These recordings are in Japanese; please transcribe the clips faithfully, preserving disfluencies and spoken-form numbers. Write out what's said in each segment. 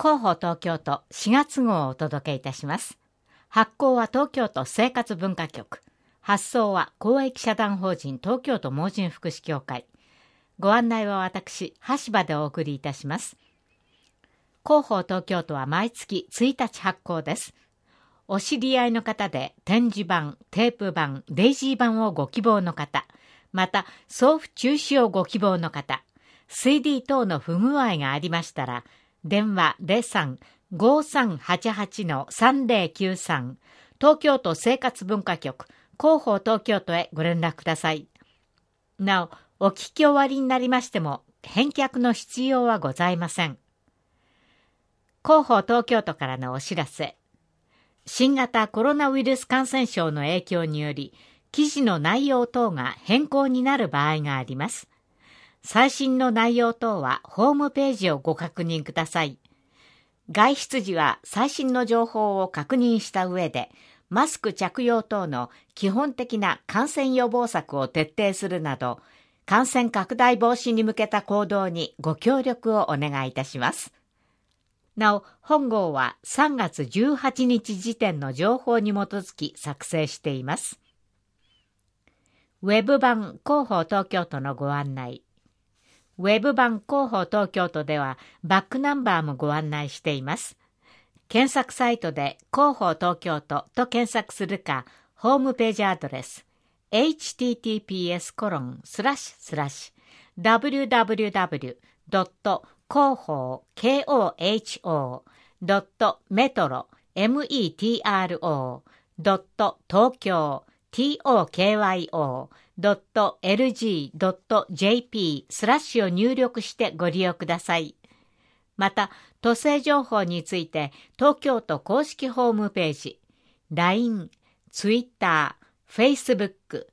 広報東京都しがつ号をお届けいたします。発行は東京都生活文化局。発送は公益社団法人東京都盲人福祉協会。ご案内は私、橋場でお送りいたします。広報東京都は毎月ついたち発行です。お知り合いの方で展示版、テープ版、デイジー版をご希望の方、また送付中止をご希望の方、シーディー 等の不具合がありましたら、電話 ゼロさん ごさんはちはち さんぜろきゅうさん 東京都生活文化局広報東京都へご連絡ください。なお、お聞き終わりになりましても返却の必要はございません。広報東京都からのお知らせ。新型コロナウイルス感染症の影響により、記事の内容等が変更になる場合があります。最新の内容等はホームページをご確認ください。外出時は最新の情報を確認した上で、マスク着用等の基本的な感染予防策を徹底するなど、感染拡大防止に向けた行動にご協力をお願いいたします。なお、本号はさんがつじゅうはちにち時点の情報に基づき作成しています。ウェブ版広報東京都のご案内。ウェブ版広報東京都ではバックナンバーもご案内しています。検索サイトで広報東京都と検索するか、ホームページアドレス エイチティーティーピーエスコロンスラッシュスラッシュダブリューダブリューダブリュードット広報 ケーオーエイチオー ドットメトロ メトロ ドット東京 トキョ ドットエルジー ドットジェーピー スラッシュを入力してご利用ください。また、都政情報について東京都公式ホームページ、ライ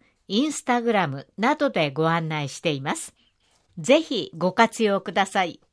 ン、Twitter、Facebook、Instagram などでご案内しています。ぜひご活用ください。